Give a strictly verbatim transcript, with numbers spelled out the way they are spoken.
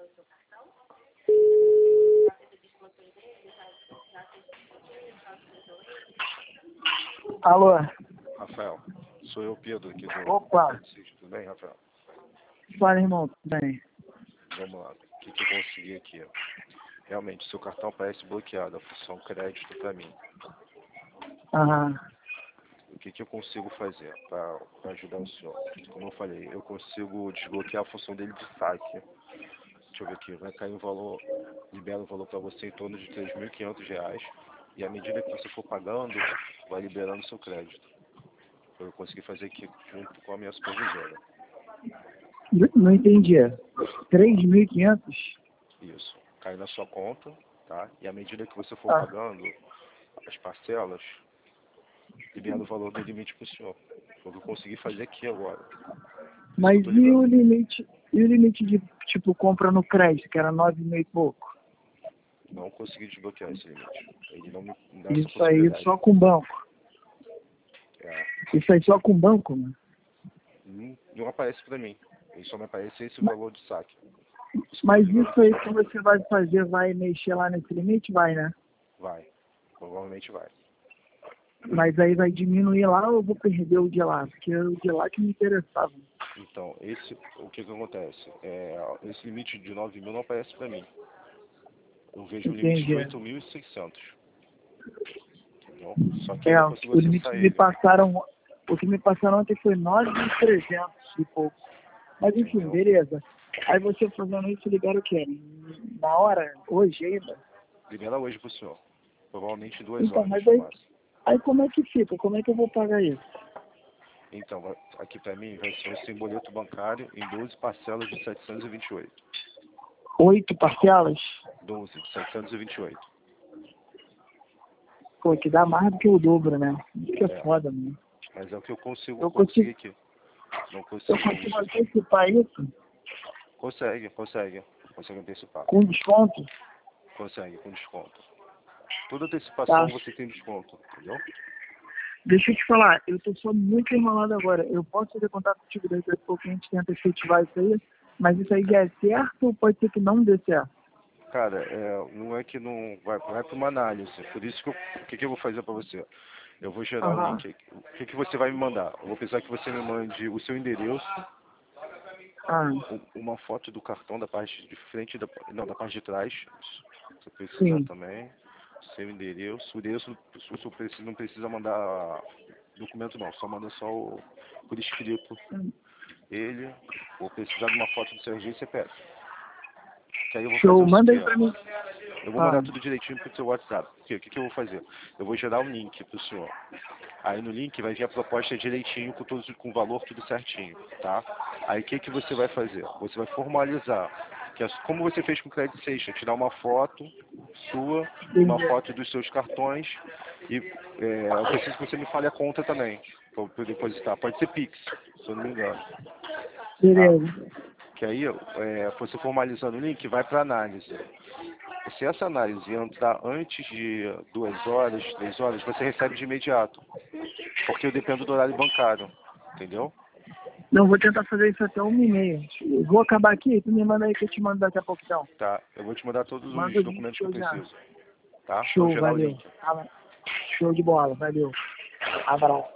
Alô? Rafael, sou eu, Pedro, aqui do... Opa! Tudo bem, Rafael? Fala, irmão, tudo bem? Vamos lá, o que, que eu consegui aqui? Realmente, seu cartão parece bloqueado, a função crédito para mim. Aham. O que, que eu consigo fazer para ajudar o senhor? Como eu falei, eu consigo desbloquear a função dele de saque. Deixa eu ver aqui, vai cair um valor, libera o valor para você em torno de três mil e quinhentos reais. E à medida que você for pagando, vai liberando o seu crédito. Eu consegui fazer aqui junto com a minha supervisora. Não entendi. três mil e quinhentos? Isso. Cai na sua conta, tá? E à medida que você for Ah. pagando as parcelas, libera o valor do limite para o senhor. Foi o que eu consegui fazer aqui agora. Mas e o limite, e o limite de, tipo, compra no crédito, que era nove mil e pouco? Não consegui desbloquear esse limite. Ele não me dá essa Isso aí possibilidade. só com banco. É. Isso aí só com banco, mano? Não, não aparece para mim. Ele só me aparece esse valor de saque. Mas isso aí que você vai fazer, vai mexer lá nesse limite? Vai, né? Vai. Provavelmente vai. Mas aí vai diminuir lá ou eu vou perder o de lá? Porque o de lá que me interessava. Então, esse, o que que acontece? É, esse limite de nove mil não aparece para mim. Eu vejo um limite de oito mil e seiscentos. Entendeu? Só que eu É, não consigo o limite que acessar me ele. passaram, o que me passaram ontem foi nove mil e trezentos e pouco. Mas enfim, Entendeu? beleza. Aí você fazendo isso, ligaram o quê? Na hora? Hoje ainda? Libera hoje pro senhor. Provavelmente em duas Então, horas mas no aí, máximo. aí como é que fica? Como é que eu vou pagar isso? Então, vai- aqui para mim vai ser um boleto bancário em doze parcelas de setecentos e vinte e oito. Oito parcelas? doze de setecentos e vinte e oito. Pô, que dá mais do que o dobro, né? Isso que é, É. foda, mano. Mas é o que eu consigo Eu conseguir consigo, aqui. Não eu consigo. consigo antecipar isso Consegue, consegue. Consegue antecipar. com desconto? Consegue, com desconto. Toda antecipação Tá. você tem desconto, entendeu? Deixa eu te falar, eu tô só muito enrolado agora. Eu posso fazer contato contigo daqui a pouco, a gente tenta efetivar isso aí, mas isso aí já é certo ou pode ser que não dê certo? Cara, é, não é que não vai, vai para uma análise. Por isso que eu, o que, que eu vou fazer para você? Eu vou gerar o Aham. link aqui. O que, que você vai me mandar? Eu vou precisar que você me mande o seu endereço, Ah, um- uma foto do cartão da parte de frente, da, não, da parte de trás. Você precisa sim. também. Seu endereço. O endereço você precisa, não precisa mandar documento não, só manda só o, por escrito. Ele, vou precisar de uma foto do seu R G e C P F. Que aí eu vou fazer Show, o manda aí seguinte. pra mim. Eu vou Ah, mandar tudo direitinho pro seu WhatsApp. Porque o que, que eu vou fazer? Eu vou gerar um link pro senhor. Aí no link vai vir a proposta direitinho, com todos, com o valor tudo certinho, tá? Aí o que, que você vai fazer? Você vai formalizar. Que é como você fez com o Credit Station, tirar uma foto sua, uma entendi. foto dos seus cartões e é, eu preciso que você me fale a conta também, para eu depositar. Pode ser Pix, se eu não me engano. Tá? Beleza. Que aí, é, você formalizando o link, vai para análise. Se essa análise entrar antes de duas horas, três horas, você recebe de imediato. Porque eu dependo do horário bancário. Entendeu? Não, vou tentar fazer isso até uma e meia. Eu vou acabar aqui, tu me manda aí que eu te mando daqui a pouco então. Tá. Eu vou te mandar todos Manda o os link documentos que que eu eu já. preciso. Tá? Vou Show, gerar o valeu. link. Show de bola, valeu. Abraço.